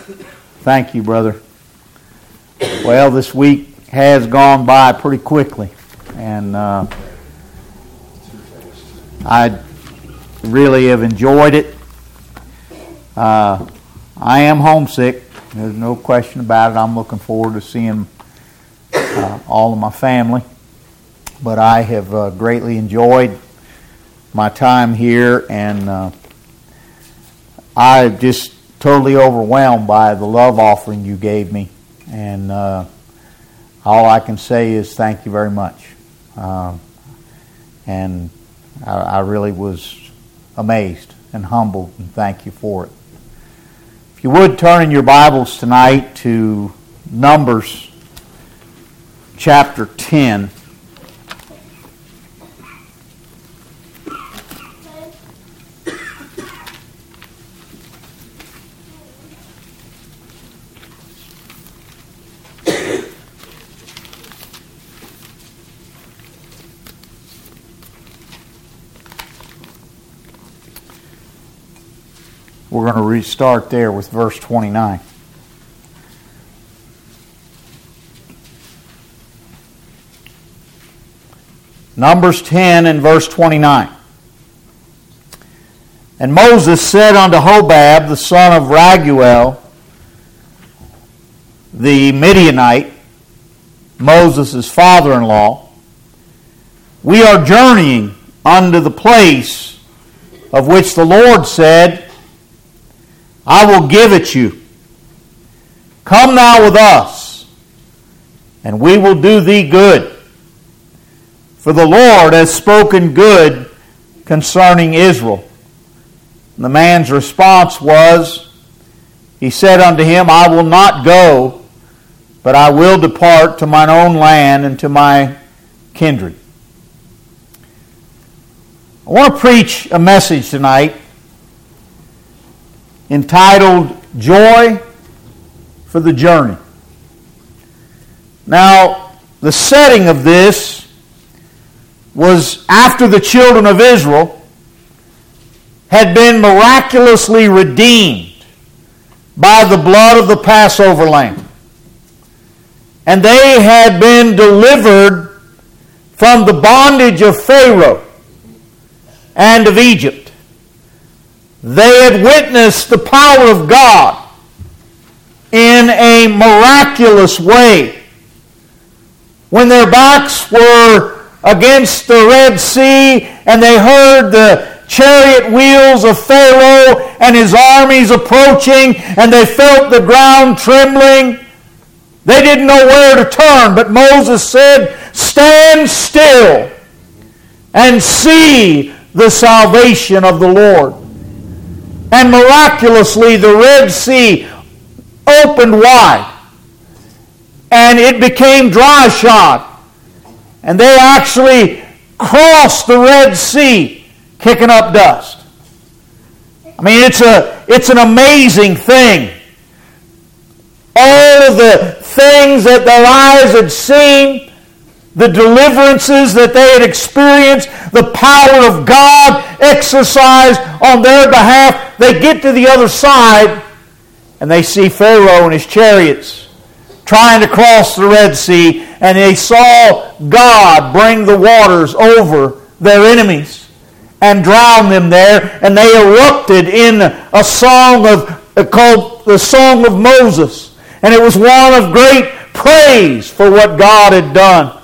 Thank you, brother. Well, this week has gone by pretty quickly, and I really have enjoyed it. I am homesick. There's no question about it. I'm looking forward to seeing all of my family, but I have greatly enjoyed my time here, and I'm just totally overwhelmed by the love offering you gave me, and all I can say is thank you very much. And I really was amazed and humbled, and thank you for it. If you would turn in your Bibles tonight to Numbers chapter 10. We're going to restart there with verse 29. Numbers 10 and verse 29. And Moses said unto Hobab, the son of Raguel, the Midianite, Moses' father-in-law, we are journeying unto the place of which the Lord said, I will give it you. Come thou with us, and we will do thee good. For the Lord has spoken good concerning Israel. And the man's response was, he said unto him, I will not go, but I will depart to mine own land and to my kindred. I want to preach a message tonight entitled Joy for the Journey. Now, the setting of this was after the children of Israel had been miraculously redeemed by the blood of the Passover lamb. And they had been delivered from the bondage of Pharaoh and of Egypt. They had witnessed the power of God in a miraculous way. When their backs were against the Red Sea and they heard the chariot wheels of Pharaoh and his armies approaching and they felt the ground trembling, they didn't know where to turn. But Moses said, stand still and see the salvation of the Lord. And miraculously the Red Sea opened wide and it became dry shod. And they actually crossed the Red Sea kicking up dust. I mean, it's an amazing thing. All of the things that their eyes had seen, the deliverances that they had experienced, the power of God exercised on their behalf. They get to the other side and they see Pharaoh and his chariots trying to cross the Red Sea, and they saw God bring the waters over their enemies and drown them there, and they erupted in a song called the Song of Moses. And it was one of great praise for what God had done.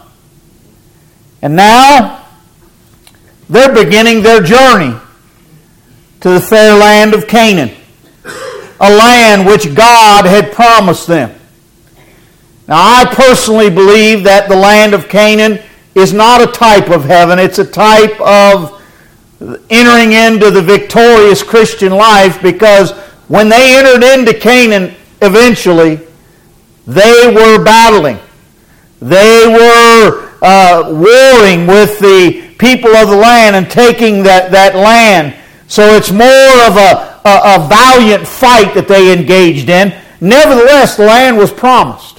And now, they're beginning their journey to the fair land of Canaan, a land which God had promised them. Now, I personally believe that the land of Canaan is not a type of heaven. It's a type of entering into the victorious Christian life, because when they entered into Canaan eventually, they were battling. They were warring with the people of the land and taking that land. So it's more of a valiant fight that they engaged in. Nevertheless, the land was promised.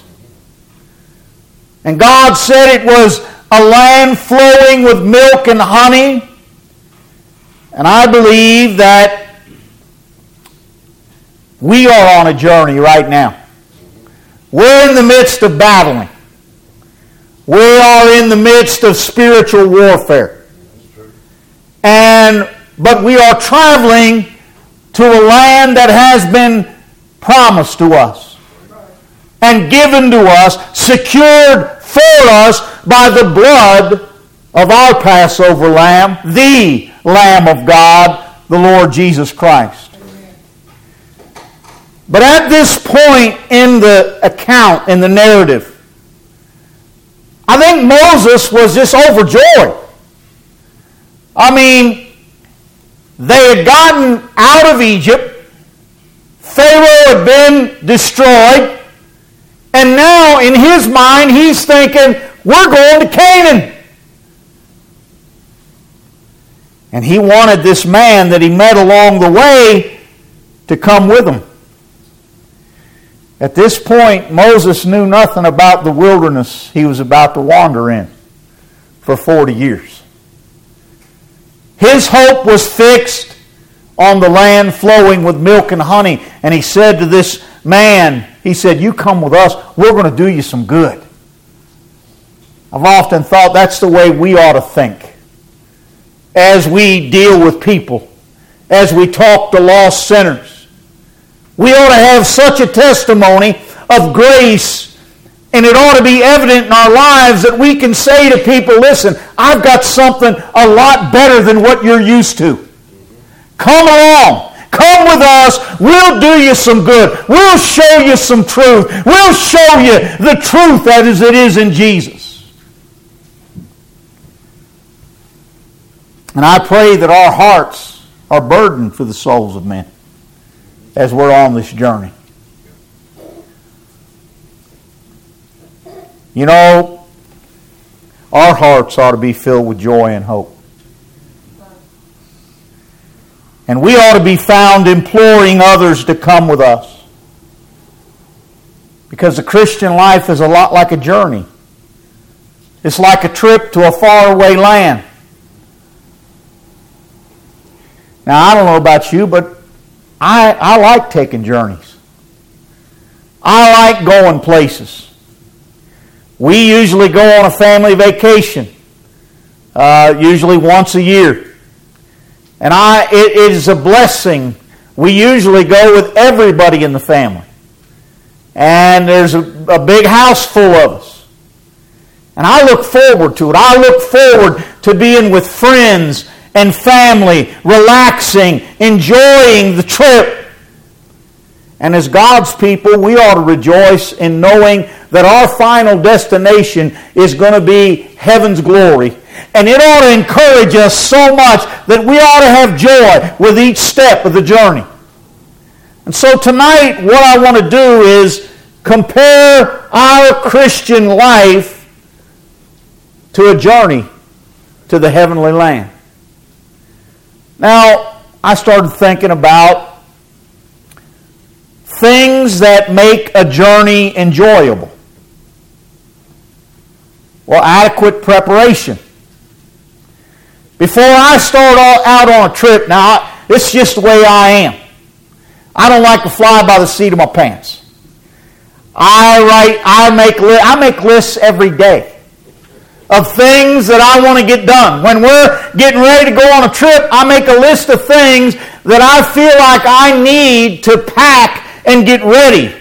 And God said it was a land flowing with milk and honey. And I believe that We are on a journey right now. We're in the midst of battling. We are in the midst of spiritual warfare. But we are traveling to a land that has been promised to us and given to us, secured for us by the blood of our Passover Lamb, the Lamb of God, the Lord Jesus Christ. But at this point in the account, in the narrative, I think Moses was just overjoyed. I mean, they had gotten out of Egypt. Pharaoh had been destroyed. And now, in his mind, he's thinking, we're going to Canaan. And he wanted this man that he met along the way to come with him. At this point, Moses knew nothing about the wilderness he was about to wander in for 40 years. His hope was fixed on the land flowing with milk and honey. And he said to this man, he said, you come with us, we're going to do you some good. I've often thought that's the way we ought to think as we deal with people, as we talk to lost sinners. We ought to have such a testimony of grace, and it ought to be evident in our lives that we can say to people, listen, I've got something a lot better than what you're used to. Come along. Come with us. We'll do you some good. We'll show you some truth. We'll show you the truth as it is in Jesus. And I pray that our hearts are burdened for the souls of men as we're on this journey. You know, our hearts ought to be filled with joy and hope. And we ought to be found imploring others to come with us. Because the Christian life is a lot like a journey. It's like a trip to a faraway land. Now, I don't know about you, but I like taking journeys. I like going places. We usually go on a family vacation, usually once a year. And it is a blessing. We usually go with everybody in the family. And there's a big house full of us. And I look forward to it. I look forward to being with friends and family, relaxing, enjoying the trip. And as God's people, we ought to rejoice in knowing that our final destination is going to be heaven's glory. And it ought to encourage us so much that we ought to have joy with each step of the journey. And so tonight, what I want to do is compare our Christian life to a journey to the heavenly land. Now, I started thinking about things that make a journey enjoyable. Well, adequate preparation. Before I start out on a trip, now, it's just the way I am. I don't like to fly by the seat of my pants. I make lists every day of things that I want to get done. When we're getting ready to go on a trip, I make a list of things that I feel like I need to pack and get ready.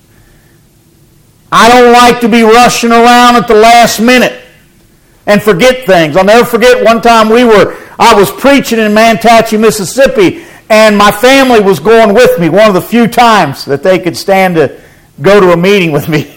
I don't like to be rushing around at the last minute and forget things. I'll never forget one time I was preaching in Manatee, Mississippi, and my family was going with me, one of the few times that they could stand to go to a meeting with me.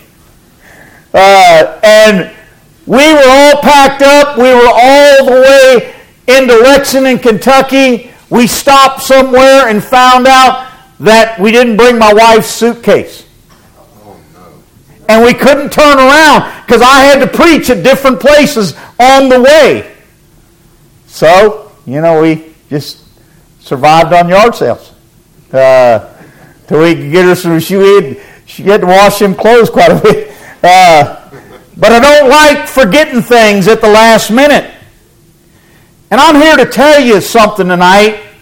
And we were all packed up. We were all the way into Lexington, Kentucky. We stopped somewhere and found out that we didn't bring my wife's suitcase. And we couldn't turn around because I had to preach at different places on the way. So, we just survived on yard sales. Till we could get her some, she had to wash them clothes quite a bit. But I don't like forgetting things at the last minute. And I'm here to tell you something tonight.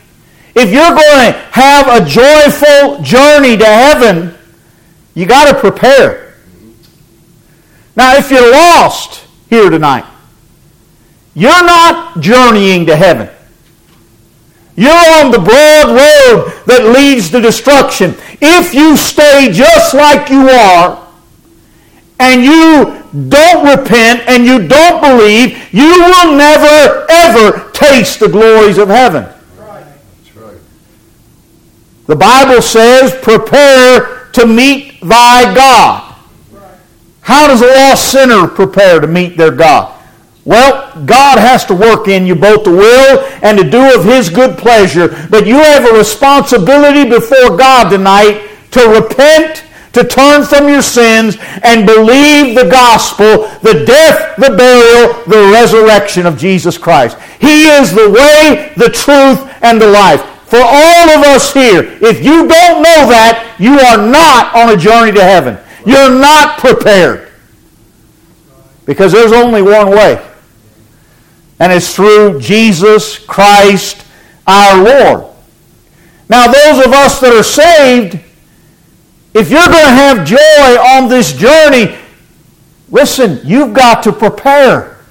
If you're going to have a joyful journey to heaven, you got to prepare. Now, if you're lost here tonight, you're not journeying to heaven. You're on the broad road that leads to destruction. If you stay just like you are, and you don't repent, and you don't believe, you will never, ever taste the glories of heaven. That's right. The Bible says, prepare to meet thy God. How does a lost sinner prepare to meet their God? Well, God has to work in you both to will and to do of His good pleasure. But you have a responsibility before God tonight to repent, to turn from your sins, and believe the gospel, the death, the burial, the resurrection of Jesus Christ. He is the way, the truth, and the life. For all of us here, if you don't know that, you are not on a journey to heaven. You're not prepared. Because there's only one way. And it's through Jesus Christ our Lord. Now, those of us that are saved, if you're going to have joy on this journey, listen, you've got to prepare.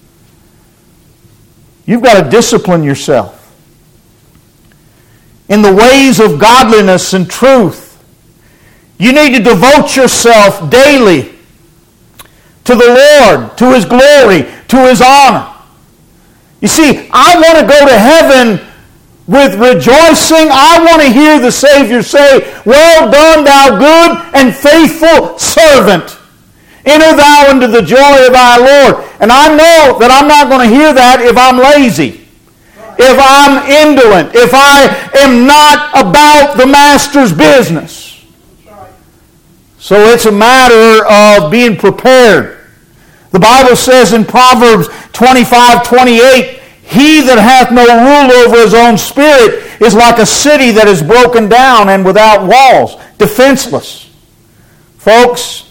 You've got to discipline yourself in the ways of godliness and truth. You need to devote yourself daily to the Lord, to His glory, to His honor. You see, I want to go to heaven with rejoicing. I want to hear the Savior say, well done, thou good and faithful servant. Enter thou into the joy of thy Lord. And I know that I'm not going to hear that if I'm lazy, if I'm indolent, if I am not about the Master's business. So it's a matter of being prepared. The Bible says in Proverbs 25:28, he that hath no rule over his own spirit is like a city that is broken down and without walls, defenseless. Folks,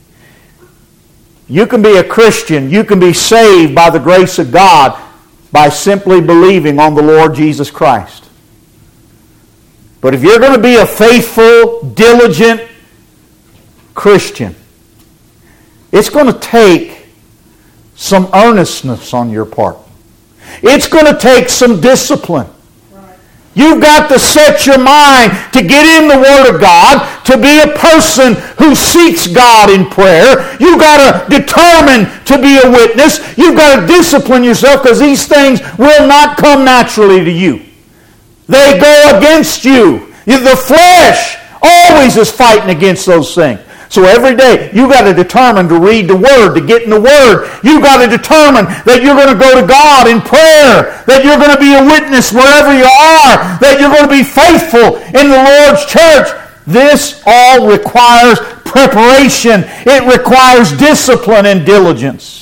you can be a Christian, you can be saved by the grace of God by simply believing on the Lord Jesus Christ. But if you're going to be a faithful, diligent Christian, it's going to take some earnestness on your part. It's going to take some discipline. You've got to set your mind to get in the Word of God, to be a person who seeks God in prayer. You've got to determine to be a witness. You've got to discipline yourself because these things will not come naturally to you. They go against you. The flesh always is fighting against those things. So every day, you've got to determine to read the Word, to get in the Word. You've got to determine that you're going to go to God in prayer, that you're going to be a witness wherever you are, that you're going to be faithful in the Lord's church. This all requires preparation. It requires discipline and diligence.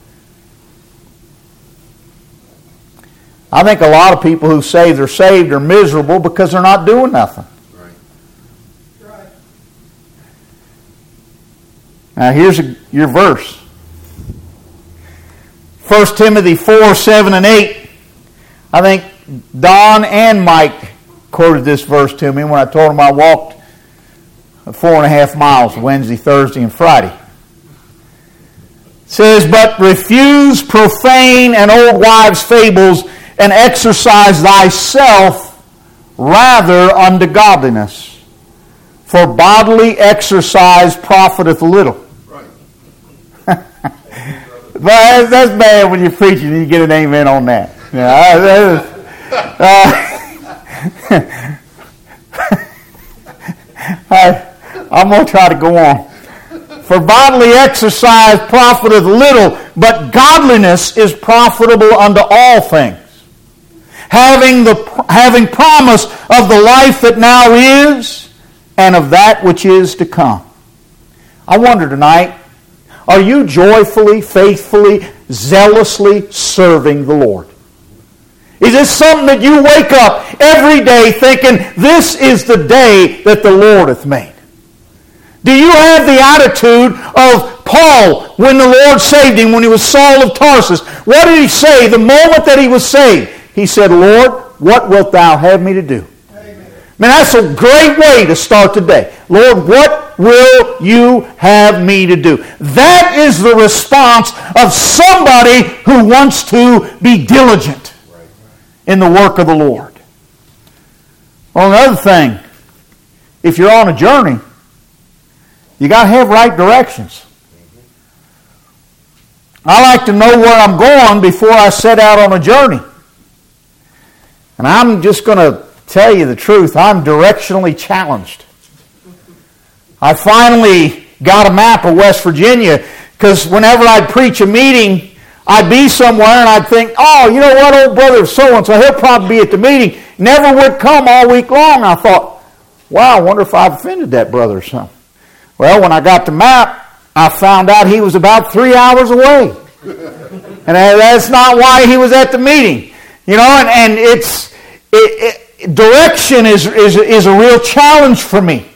I think a lot of people who say they're saved are miserable because they're not doing nothing. Now here's your verse. 1 Timothy 4, 7 and 8. I think Don and Mike quoted this verse to me when I told them I walked 4.5 miles Wednesday, Thursday, and Friday. It says, but refuse profane and old wives' fables, and exercise thyself rather unto godliness. For bodily exercise profiteth little. But that's bad when you're preaching and you get an amen on that. I'm going to try to go on. For bodily exercise profiteth little, but godliness is profitable unto all things. Having promise of the life that now is, and of that which is to come. I wonder tonight, are you joyfully, faithfully, zealously serving the Lord? Is this something that you wake up every day thinking, this is the day that the Lord hath made? Do you have the attitude of Paul when the Lord saved him, when he was Saul of Tarsus? What did he say the moment that he was saved? He said, Lord, what wilt thou have me to do? Man, that's a great way to start the day. Lord, what will you have me to do? That is the response of somebody who wants to be diligent in the work of the Lord. Well, another thing, if you're on a journey, you got to have right directions. I like to know where I'm going before I set out on a journey. And I'm just going to tell you the truth, I'm directionally challenged. I finally got a map of West Virginia because whenever I'd preach a meeting, I'd be somewhere and I'd think, oh, you know what, old brother so-and-so, he'll probably be at the meeting. Never would come all week long. I thought, wow, I wonder if I've offended that brother or something. Well, when I got the map, I found out he was about 3 hours away. And that's not why he was at the meeting. You know, and direction is a real challenge for me.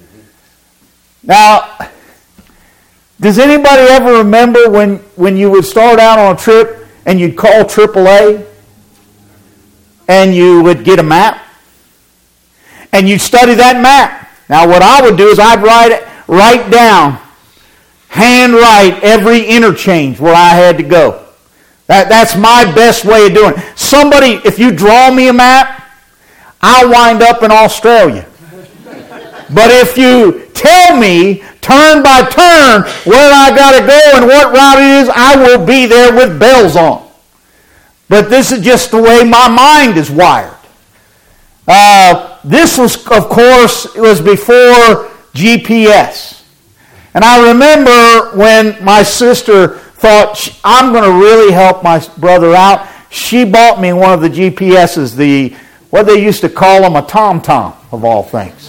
Now, does anybody ever remember when you would start out on a trip and you'd call AAA and you would get a map and you'd study that map? Now, what I would do is I'd write down, handwrite every interchange where I had to go. That's my best way of doing it. Somebody, if you draw me a map, I'll wind up in Australia. But if you tell me turn by turn where I got to go and what route it is, I will be there with bells on. But this is just the way my mind is wired. This was, of course, it was before GPS. And I remember when my sister thought, I'm going to really help my brother out, she bought me one of the GPSs, what they used to call them, a TomTom, of all things.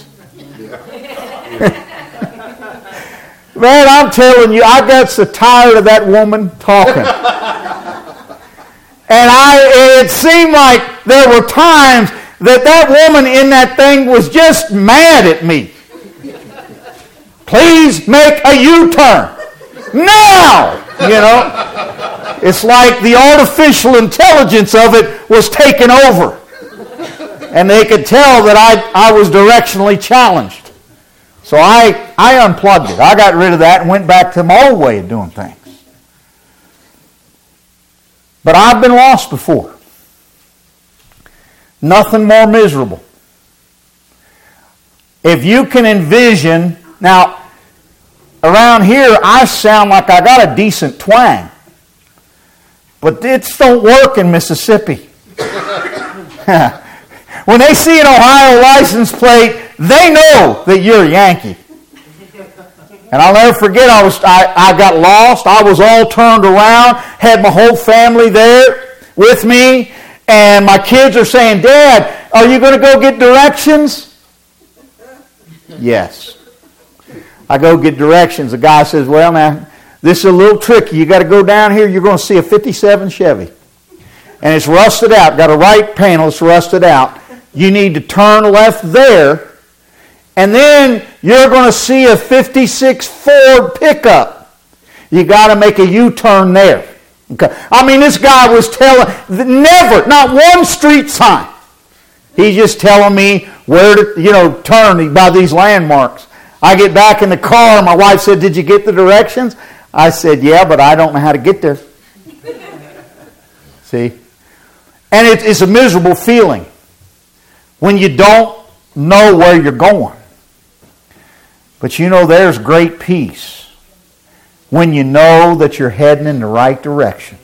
Man, I'm telling you, I got so tired of that woman talking. And it seemed like there were times that woman in that thing was just mad at me. Please make a U-turn. Now! You know? It's like the artificial intelligence of it was taken over. And they could tell that I was directionally challenged. So I unplugged it. I got rid of that and went back to my old way of doing things. But I've been lost before. Nothing more miserable. If you can envision, now around here I sound like I got a decent twang. But it don't work in Mississippi. When they see an Ohio license plate, they know that you're a Yankee. And I'll never forget, I got lost. I was all turned around, had my whole family there with me, and my kids are saying, Dad, are you going to go get directions? Yes. I go get directions. The guy says, well, now, this is a little tricky. You got to go down here. You're going to see a 57 Chevy. And it's rusted out. Got a right panel. It's rusted out. You need to turn left there. And then you're going to see a 56 Ford pickup. You got to make a U-turn there. Okay. I mean, this guy was telling, not one street sign. He's just telling me where to, turn by these landmarks. I get back in the car, and my wife said, did you get the directions? I said, yeah, but I don't know how to get there. See? And it's a miserable feeling when you don't know where you're going. But there's great peace when you know that you're heading in the right direction.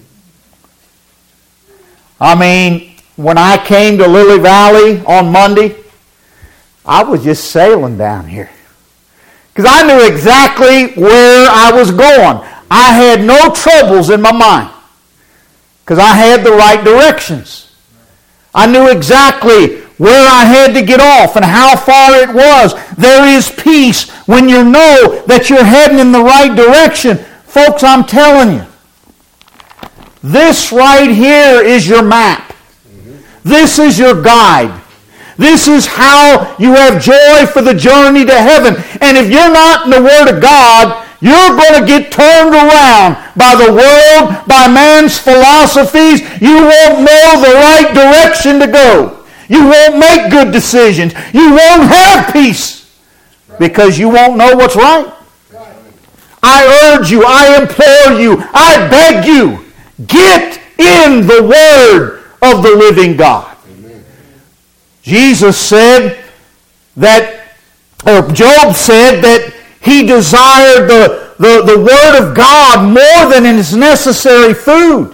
I mean, when I came to Lily Valley on Monday, I was just sailing down here. Because I knew exactly where I was going. I had no troubles in my mind. Because I had the right directions. I knew exactly where I had to get off and how far it was. There is peace when you know that you're heading in the right direction. Folks, I'm telling you, this right here is your map. This is your guide. This is how you have joy for the journey to heaven. And if you're not in the Word of God, you're going to get turned around by the world, by man's philosophies. You won't know the right direction to go. You won't make good decisions. You won't have peace because you won't know what's right. I urge you, I implore you, I beg you, get in the Word of the living God. Amen. Jesus said that, or Job said that he desired the Word of God more than his necessary food.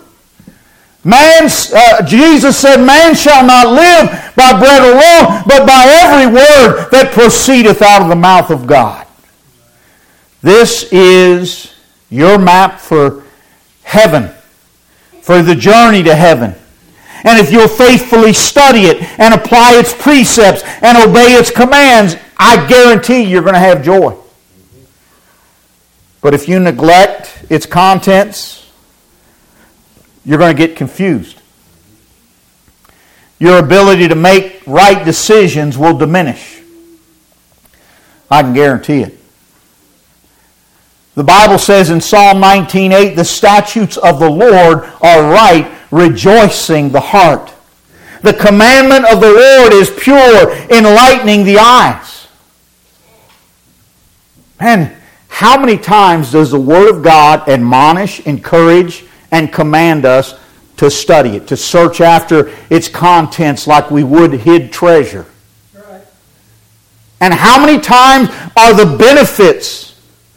Jesus said, man shall not live by bread alone, but by every word that proceedeth out of the mouth of God. This is your map for heaven, for the journey to heaven. And if you'll faithfully study it and apply its precepts and obey its commands, I guarantee you're going to have joy. But if you neglect its contents, you're going to get confused. Your ability to make right decisions will diminish. I can guarantee it. The Bible says in Psalm 19:8, the statutes of the Lord are right, rejoicing the heart. The commandment of the Lord is pure, enlightening the eyes. Man, how many times does the Word of God admonish, encourage, and command us to study it, to search after its contents like we would hid treasure? Right. And how many times are the benefits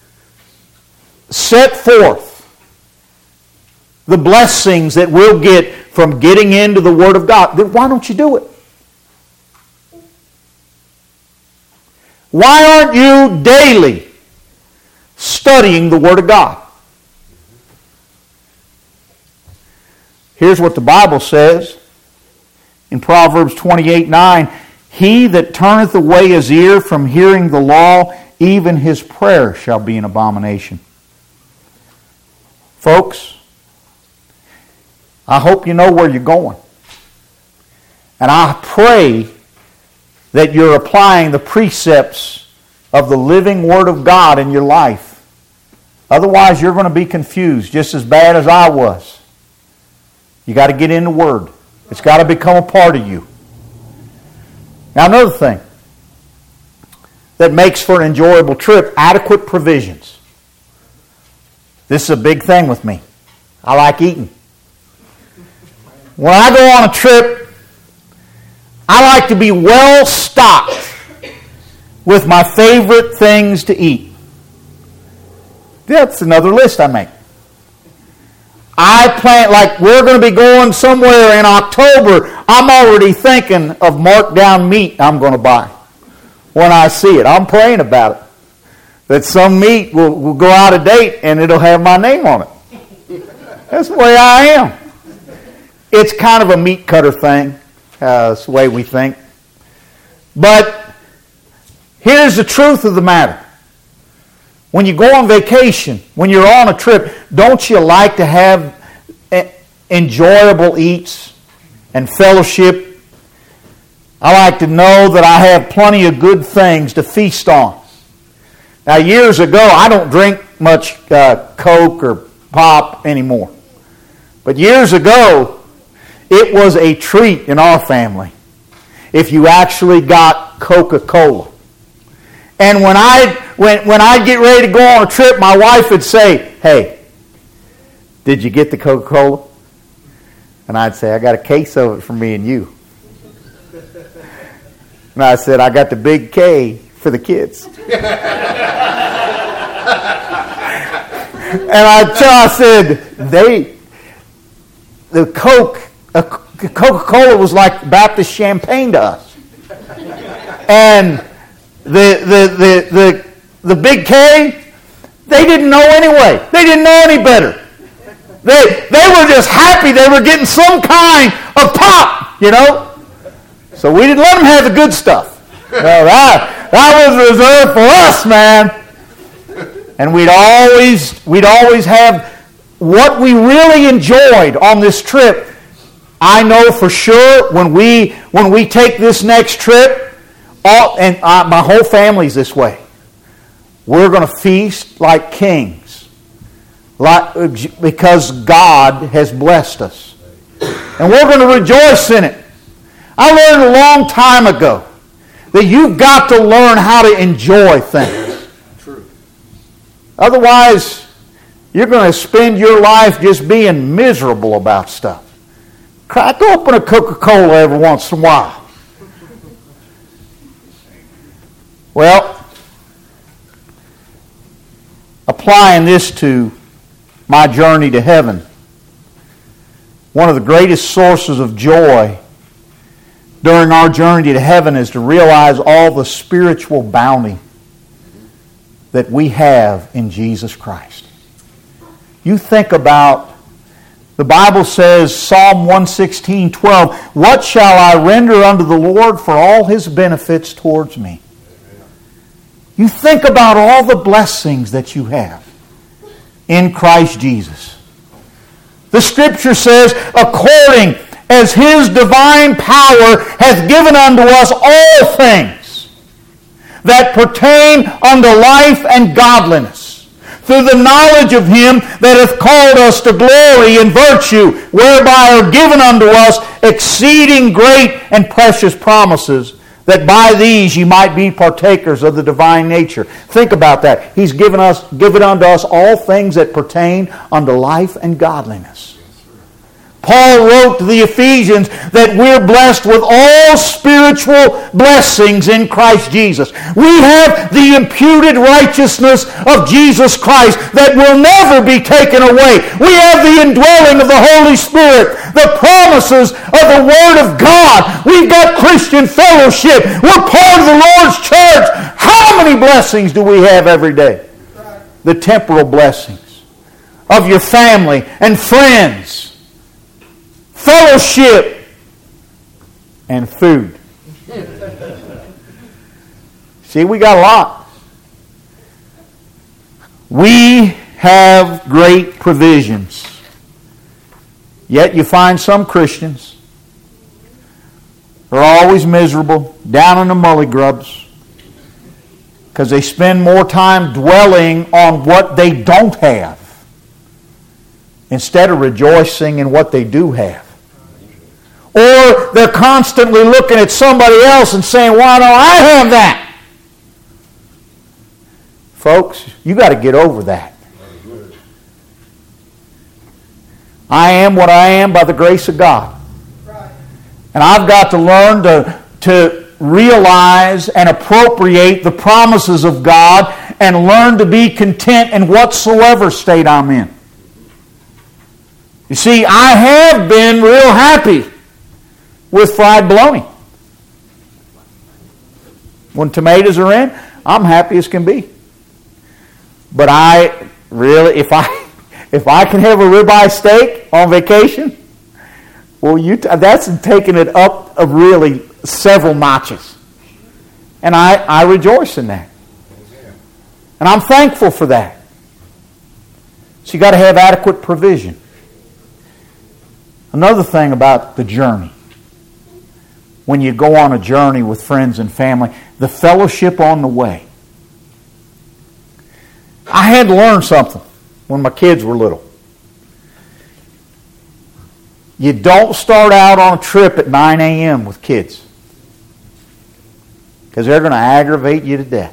set forth, the blessings that we'll get from getting into the Word of God? Then why don't you do it? Why aren't you daily studying the Word of God? Here's what the Bible says in Proverbs 28:9. He that turneth away his ear from hearing the law, even his prayer shall be an abomination. Folks, I hope you know where you're going. And I pray that you're applying the precepts of the living Word of God in your life. Otherwise, you're going to be confused, just as bad as I was. You got to get in the Word. It's got to become a part of you. Now, another thing that makes for an enjoyable trip, adequate provisions. This is a big thing with me. I like eating. When I go on a trip, I like to be well stocked with my favorite things to eat. That's another list I make. I plan, like we're going to be going somewhere in October, I'm already thinking of marked down meat I'm going to buy when I see it. I'm praying about it. That some meat will go out of date and it'll have my name on it. That's the way I am. It's kind of a meat cutter thing. That's the way we think. But here's the truth of the matter. When you go on vacation, when you're on a trip, don't you like to have enjoyable eats and fellowship? I like to know that I have plenty of good things to feast on. Now, years ago, I don't drink much Coke or pop anymore. But years ago, it was a treat in our family if you actually got Coca-Cola. And when I'd get ready to go on a trip, my wife would say, "Hey, did you get the Coca-Cola?" And I'd say, "I got a case of it for me and you." And I said, "I got the big K for the kids." And I said, the Coca-Cola was like Baptist champagne to us. And the big K, they didn't know anyway. They didn't know any better. They were just happy they were getting some kind of pop, you know. So we didn't let them have the good stuff. No, that was reserved for us, man. And we'd always have what we really enjoyed on this trip. I know for sure when we take this next trip, my whole family's this way. We're going to feast like kings, because God has blessed us. And we're going to rejoice in it. I learned a long time ago that you've got to learn how to enjoy things. True. Otherwise, you're going to spend your life just being miserable about stuff. Crack open a Coca-Cola every once in a while. Well, applying this to my journey to heaven, one of the greatest sources of joy during our journey to heaven is to realize all the spiritual bounty that we have in Jesus Christ. You think about, the Bible says, Psalm 116:12, "What shall I render unto the Lord for all His benefits towards me?" You think about all the blessings that you have in Christ Jesus. The Scripture says, "According as His divine power hath given unto us all things that pertain unto life and godliness, through the knowledge of Him that hath called us to glory and virtue, whereby are given unto us exceeding great and precious promises, that by these ye might be partakers of the divine nature." Think about that. He's given unto us all things that pertain unto life and godliness. Paul wrote to the Ephesians that we're blessed with all spiritual blessings in Christ Jesus. We have the imputed righteousness of Jesus Christ that will never be taken away. We have the indwelling of the Holy Spirit, the promises of the Word of God. We've got Christian fellowship. We're part of the Lord's church. How many blessings do we have every day? The temporal blessings of your family and friends, fellowship, and food. See, we got a lot. We have great provisions. Yet you find some Christians are always miserable, down in the mully grubs, because they spend more time dwelling on what they don't have instead of rejoicing in what they do have. Or they're constantly looking at somebody else and saying, "Why don't I have that?" Folks, you got to get over that. I am what I am by the grace of God. And I've got to learn to realize and appropriate the promises of God and learn to be content in whatsoever state I'm in. You see, I have been real happy with fried bologna. When tomatoes are in, I'm happy as can be. But I really, if I can have a ribeye steak on vacation, well, that's taking it up of really several notches. And I rejoice in that. And I'm thankful for that. So you got to have adequate provision. Another thing about the journey, when you go on a journey with friends and family, the fellowship on the way. I had to learn something when my kids were little. You don't start out on a trip at 9 a.m. with kids, because they're going to aggravate you to death.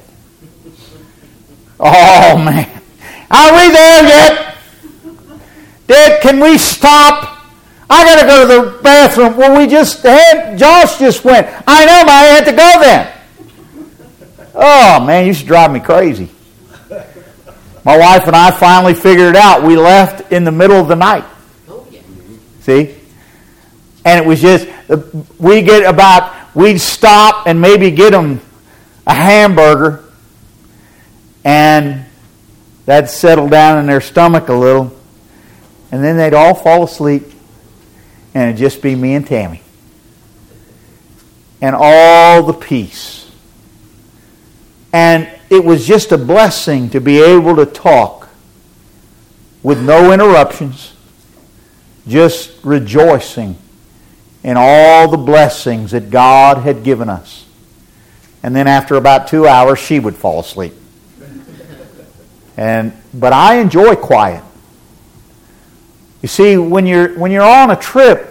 Oh, man. Are we there yet? Dad, can we stop? I got to go to the bathroom. Well, Josh just went. I know, but I had to go then. Oh, man, you should drive me crazy. My wife and I finally figured it out. We left in the middle of the night. See? And it was just, we'd stop and maybe get them a hamburger, and that'd settle down in their stomach a little, and then they'd all fall asleep, and it'd just be me and Tammy. And all the peace. And it was just a blessing to be able to talk with no interruptions, just rejoicing in all the blessings that God had given us. And then after about 2 hours, she would fall asleep. But I enjoy quiet. You see, when you're on a trip,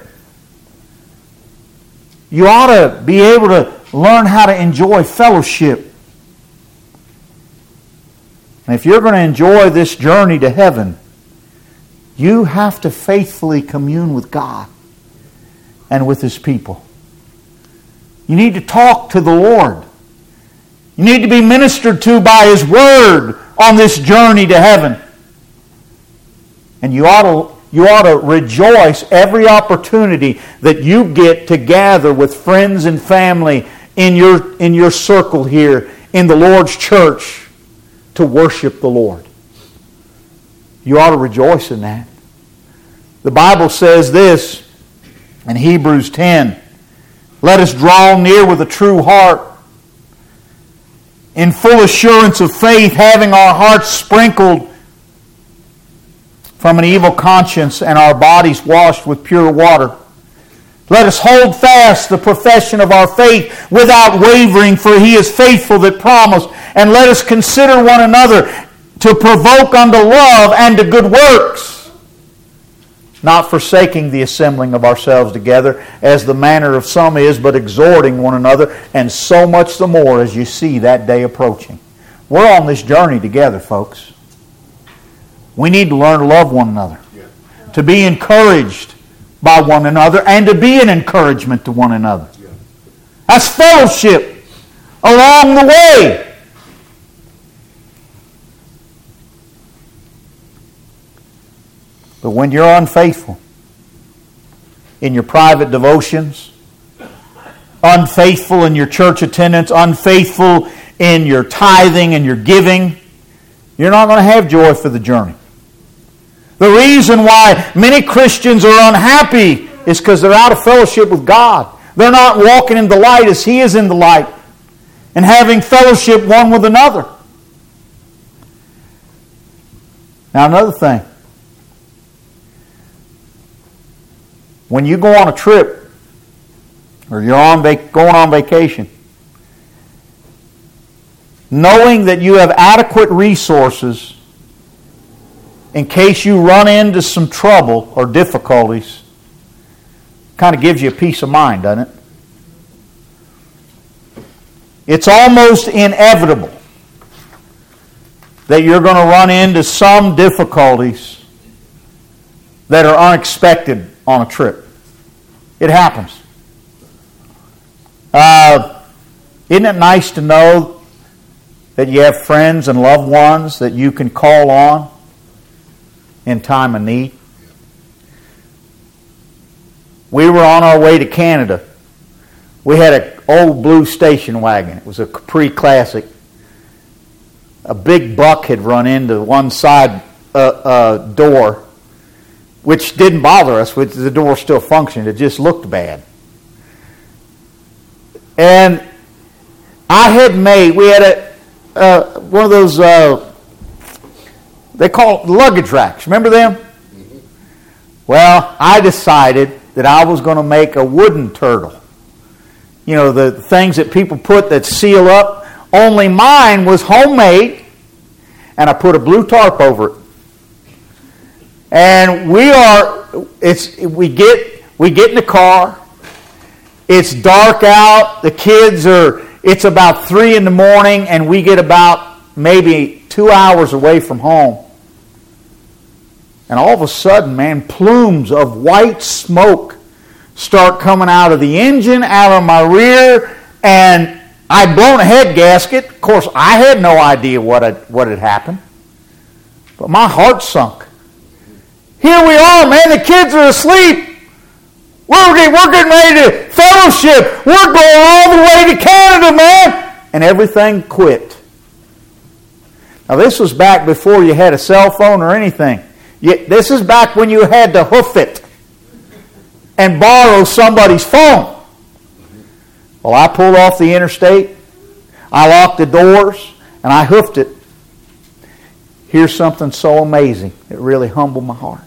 you ought to be able to learn how to enjoy fellowship. And if you're going to enjoy this journey to heaven, you have to faithfully commune with God and with His people. You need to talk to the Lord. You need to be ministered to by His Word on this journey to heaven. And you ought to rejoice every opportunity that you get to gather with friends and family in your circle here in the Lord's church to worship the Lord. You ought to rejoice in that. The Bible says this in Hebrews 10, "Let us draw near with a true heart, in full assurance of faith, having our hearts sprinkled from an evil conscience and our bodies washed with pure water. Let us hold fast the profession of our faith without wavering, for He is faithful that promised. And let us consider one another to provoke unto love and to good works, not forsaking the assembling of ourselves together, as the manner of some is, but exhorting one another, and so much the more as you see that day approaching." We're on this journey together, folks. We need to learn to love one another, to be encouraged by one another, and to be an encouragement to one another. That's fellowship along the way. But when you're unfaithful in your private devotions, unfaithful in your church attendance, unfaithful in your tithing and your giving, you're not going to have joy for the journey. The reason why many Christians are unhappy is because they're out of fellowship with God. They're not walking in the light as He is in the light and having fellowship one with another. Now, another thing. When you go on a trip or you're going on vacation, knowing that you have adequate resources in case you run into some trouble or difficulties kind of gives you a peace of mind, doesn't it? It's almost inevitable that you're going to run into some difficulties that are unexpected on a trip. It happens. Isn't it nice to know that you have friends and loved ones that you can call on in time of need? We were on our way to Canada. We had an old blue station wagon. It was a Capri Classic. A big buck had run into one side door, which didn't bother us, which the door still functioned. It just looked bad. And we had one of those, they call it luggage racks. Remember them? Well, I decided that I was going to make a wooden turtle. You know, the things that people put that seal up. Only mine was homemade, and I put a blue tarp over it. And we get in the car. It's dark out. It's about 3 in the morning, and we get about maybe 2 hours away from home. And all of a sudden, man, plumes of white smoke start coming out of the engine, out of my rear, and I'd blown a head gasket. Of course, I had no idea what had happened. But my heart sunk. Here we are, man. The kids are asleep. We're getting ready to fellowship. We're going all the way to Canada, man. And everything quit. Now, this was back before you had a cell phone or anything. This is back when you had to hoof it and borrow somebody's phone. Well, I pulled off the interstate. I locked the doors, and I hoofed it. Here's something so amazing. It really humbled my heart.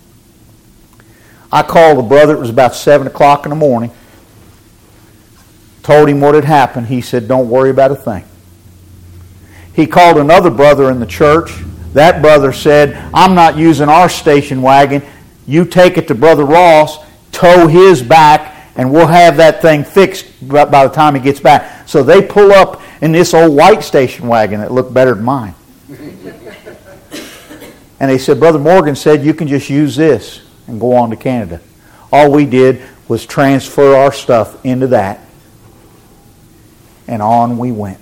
I called the brother. It was about 7 o'clock in the morning. Told him what had happened. He said, "Don't worry about a thing." He called another brother in the church That brother said, I'm not using our station wagon. You take it to Brother Ross, tow his back, and we'll have that thing fixed by the time he gets back. So they pull up in this old white station wagon that looked better than mine. And they said, Brother Morgan said you can just use this and go on to Canada. All we did was transfer our stuff into that. And on we went.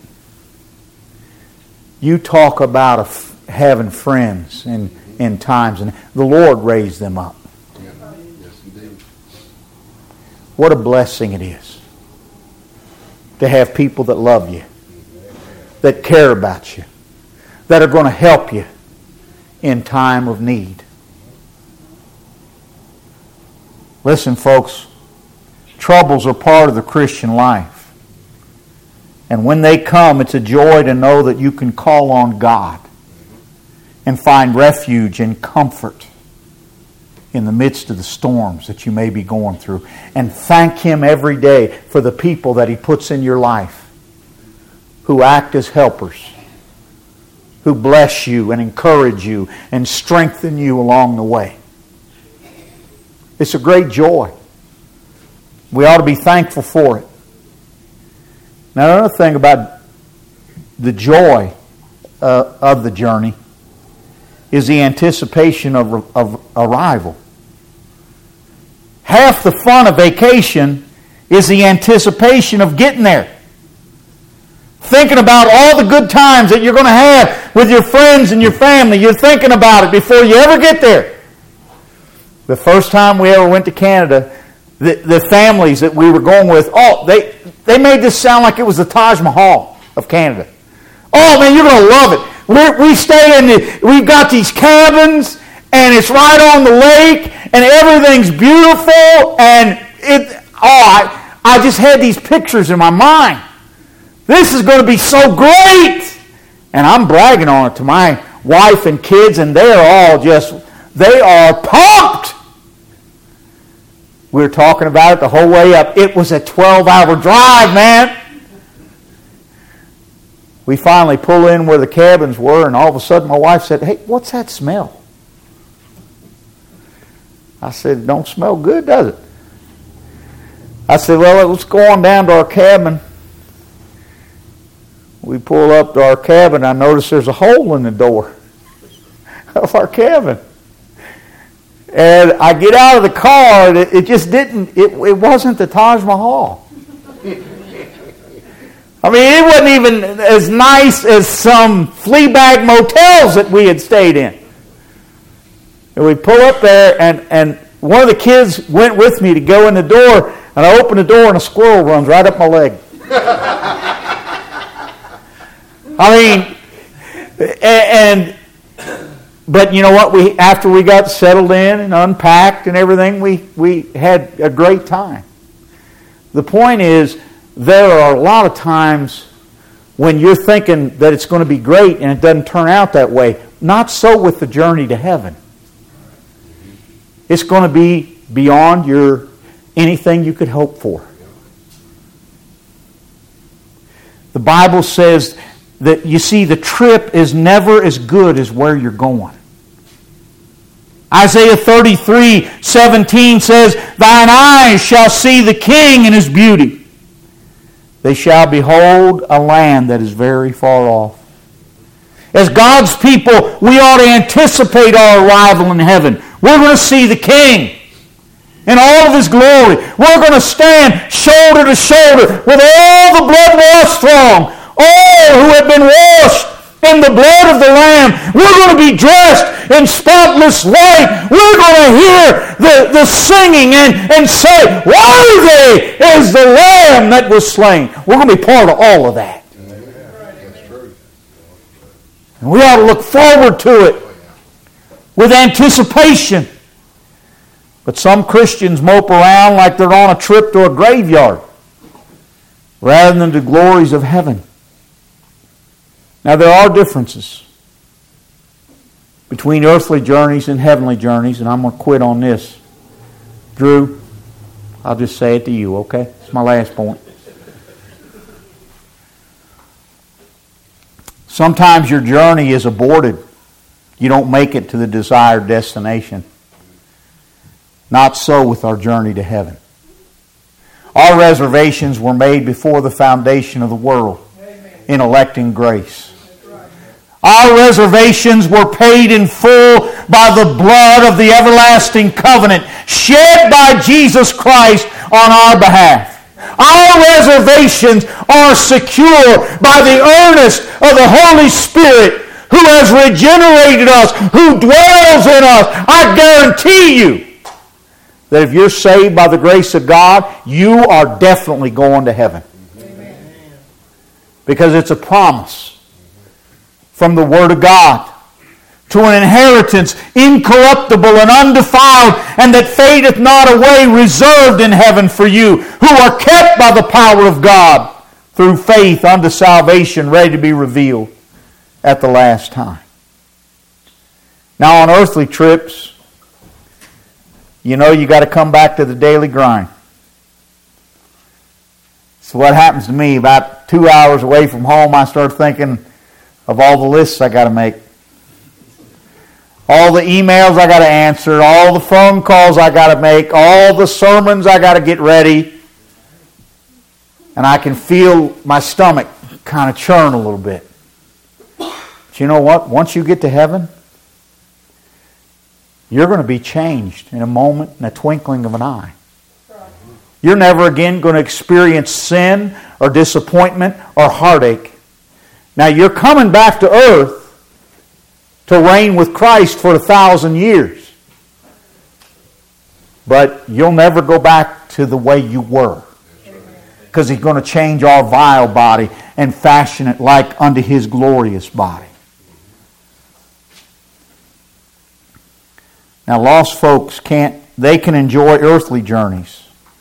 You talk about having friends in times, and the Lord raised them up. Yes, indeed. What a blessing it is to have people that love you, that care about you, that are going to help you in time of need. Listen, folks, troubles are part of the Christian life. And when they come, it's a joy to know that you can call on God and find refuge and comfort in the midst of the storms that you may be going through. And thank Him every day for the people that He puts in your life who act as helpers, who bless you and encourage you and strengthen you along the way. It's a great joy. We ought to be thankful for it. Now, another thing about the joy of the journey is the anticipation of arrival. Half the fun of vacation is the anticipation of getting there. Thinking about all the good times that you're going to have with your friends and your family. You're thinking about it before you ever get there. The first time we ever went to Canada, the families that we were going with, they made this sound like it was the Taj Mahal of Canada. Oh man, you're going to love it. We stay we've got these cabins, and it's right on the lake, and everything's beautiful, and I just had these pictures in my mind. This is going to be so great! And I'm bragging on it to my wife and kids, and they are pumped! We were talking about it the whole way up. It was a 12-hour drive, man! We finally pull in where the cabins were, and all of a sudden my wife said, "Hey, what's that smell?" I said, "It don't smell good, does it?" I said, "Well, let's go on down to our cabin." We pull up to our cabin. I notice there's a hole in the door of our cabin. And I get out of the car, and it wasn't the Taj Mahal. I mean, it wasn't even as nice as some flea bag motels that we had stayed in. And we pull up there, and one of the kids went with me to go in the door, and I open the door, and a squirrel runs right up my leg. I mean, but you know what? After we got settled in and unpacked and everything, we had a great time. The point is, there are a lot of times when you're thinking that it's going to be great and it doesn't turn out that way. Not so with the journey to heaven. It's going to be beyond anything you could hope for. The Bible says that, you see, the trip is never as good as where you're going. Isaiah 33:17 says, "Thine eyes shall see the King in His beauty. They shall behold a land that is very far off." As God's people, we ought to anticipate our arrival in heaven. We're going to see the King in all of His glory. We're going to stand shoulder to shoulder with all the blood-washed throng, all who have been washed in the blood of the Lamb. We're going to be dressed in spotless white. We're going to hear the singing and say, "Worthy is the Lamb that was slain." We're going to be part of all of that. And we ought to look forward to it with anticipation. But some Christians mope around like they're on a trip to a graveyard rather than the glories of heaven. Now, there are differences between earthly journeys and heavenly journeys, and I'm going to quit on this. Drew, I'll just say it to you, okay? It's my last point. Sometimes your journey is aborted you don't make it to the desired destination. Not so with our journey to heaven. Our reservations were made before the foundation of the world in electing grace. Our reservations were paid in full by the blood of the everlasting covenant shed by Jesus Christ on our behalf. Our reservations are secure by the earnest of the Holy Spirit who has regenerated us, who dwells in us. I guarantee you that if you're saved by the grace of God, you are definitely going to heaven. Amen. Because it's a promise from the Word of God to an inheritance incorruptible and undefiled, and that fadeth not away, reserved in heaven for you, who are kept by the power of God through faith unto salvation, ready to be revealed at the last time. Now on earthly trips, you know you got to come back to the daily grind. So what happens to me, about 2 hours away from home, I start thinking of all the lists I got to make. All the emails I got to answer, all the phone calls I got to make, all the sermons I got to get ready. And I can feel my stomach kind of churn a little bit. But you know what? Once you get to heaven, you're going to be changed in a moment, in a twinkling of an eye. You're never again going to experience sin or disappointment or heartache. Now you're coming back to earth to reign with Christ for 1,000 years. But you'll never go back to the way you were. Because He's going to change our vile body and fashion it like unto His glorious body. Now lost folks can enjoy earthly journeys.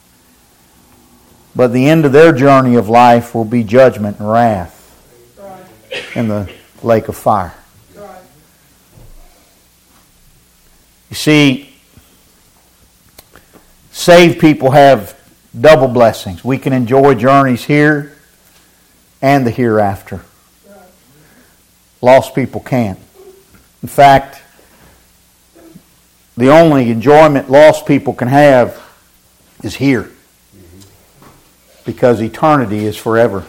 But the end of their journey of life will be judgment and wrath in the lake of fire. You see, saved people have double blessings. We can enjoy journeys here and the hereafter. Lost people can't. In fact, the only enjoyment lost people can have is here. Because eternity is forever.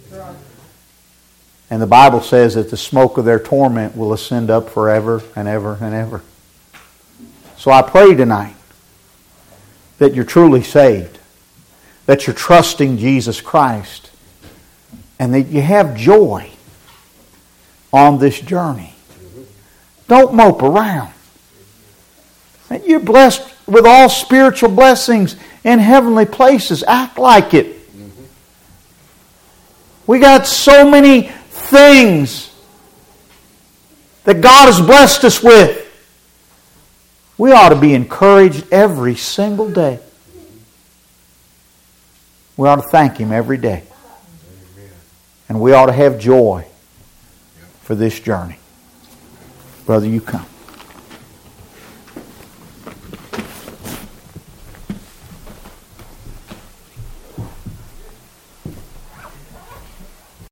And the Bible says that the smoke of their torment will ascend up forever and ever and ever. So I pray tonight that you're truly saved, that you're trusting Jesus Christ, and that you have joy on this journey. Don't mope around. That you're blessed with all spiritual blessings in heavenly places. Act like it. We got so many things that God has blessed us with. We ought to be encouraged every single day. We ought to thank Him every day. And we ought to have joy for this journey. Brother, you come.